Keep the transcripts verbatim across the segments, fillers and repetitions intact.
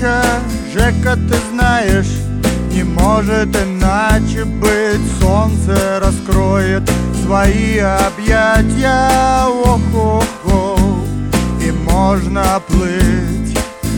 удача, Жека, ты знаешь, не может иначе быть. Солнце раскроет свои объятия, ох-ох-ох, и можно плыть.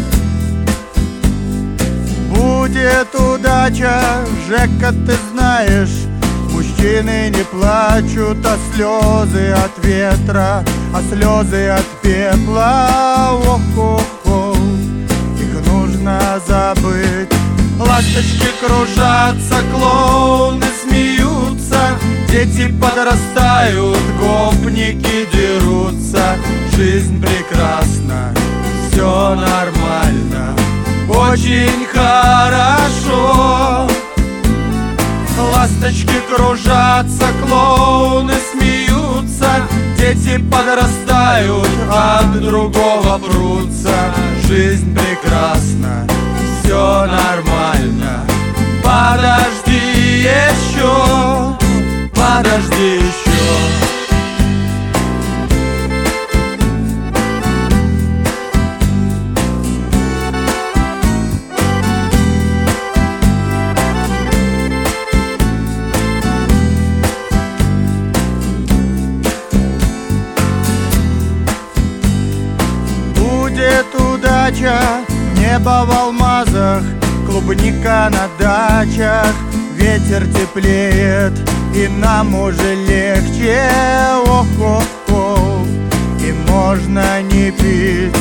Будет удача, Жека, ты знаешь, мужчины не плачут, а слезы от ветра, а слезы от пепла, ох-ох-ох, их нужно забыть. Ласточки кружатся, клоуны смеются, дети подрастают, гопники дерутся. Жизнь прекрасна, все нормально, очень хорошо. Ласточки кружатся, клоуны смеются, дети подрастают, от другого прутся. Жизнь прекрасна, все нормально, подожди еще, подожди еще. Будет удача, небо в алмазах, клубника на дачах, ветер теплеет, и нам уже легче, ох-ох-ох, и можно не пить.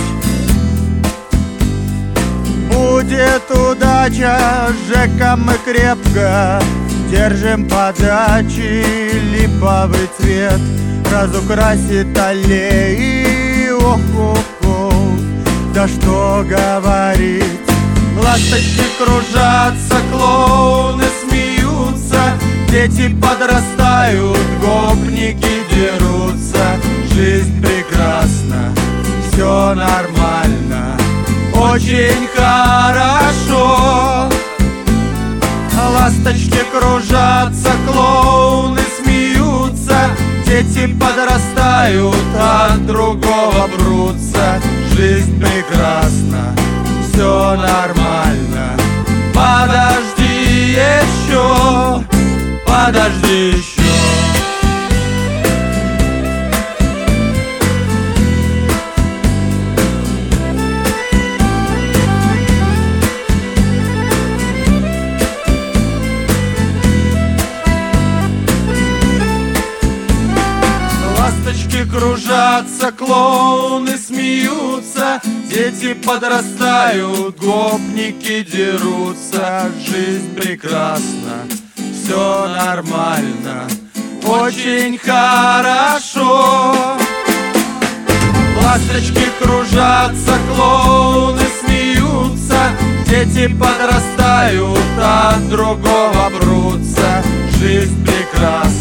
Будет удача, Жека, мы крепко держим подачи, липовый цвет разукрасит аллеи, ох-ох-ох, да что говорить. Ласточки кружатся, клоуны смеются, дети подрастают, гопники дерутся. Жизнь прекрасна, все нормально, очень хорошо. Ласточки кружатся, клоуны смеются, дети подрастают, от другого прутся. Жизнь прекрасна, все нормально, подожди еще, подожди еще. Ласточки кружатся, клоуны смеются, дети подрастают, гопники дерутся. Жизнь прекрасна, все нормально, очень хорошо. Ласточки кружатся, клоуны смеются, дети подрастают, от другого прутся. Жизнь прекрасна,